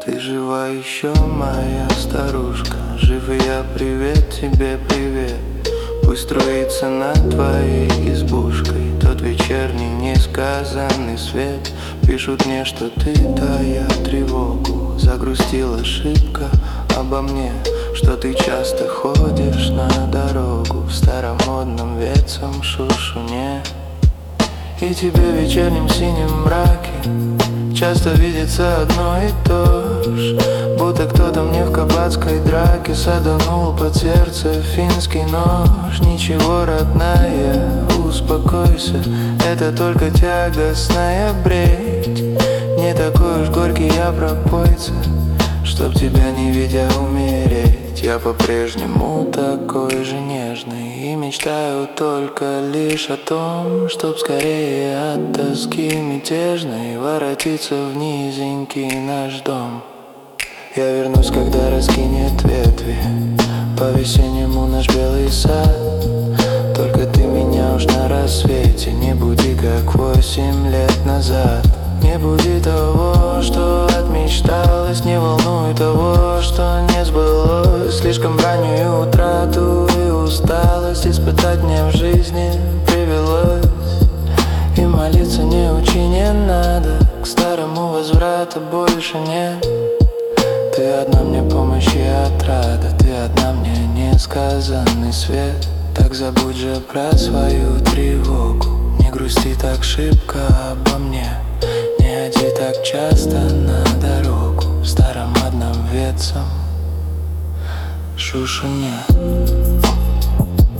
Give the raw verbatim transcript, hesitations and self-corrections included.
Ты жива еще, моя старушка? Жив и я, привет тебе, привет. Пусть струится над твоей избушкой тот вечерний несказанный свет. Пишут мне, что ты тая тревогу, загрустила шибко обо мне, что ты часто ходишь на дорогу в старомодном ветцом шушуне. И тебе в вечернем синем мраке часто видится одно и то ж, будто кто-то мне в кабацкой драке саданул под сердце финский нож. Ничего, родная, успокойся, это только тягостная бредь. Не такой уж горький я пропойца, чтоб тебя не видя умереть. Я по-прежнему такой же нежный и мечтаю только лишь о том, чтоб скорее от тоски мятежной воротиться в низенький наш дом. Я вернусь, когда раскинет ветви по-весеннему наш белый сад. Только ты меня уж на рассвете не буди, как восемь лет назад. Не буди того, что отмечталось, не волнуй того, что не сбылось. Слишком раннюю утрату и усталость испытать мне в жизни привелось. И молиться не учи, не надо, к старому возврата больше нет. Ты одна мне помощь и отрада, ты одна мне несказанный свет. Так забудь же про свою тревогу, не грусти так шибко обо мне. Не ходи так часто на дорогу в старомодном ветцом шушуне.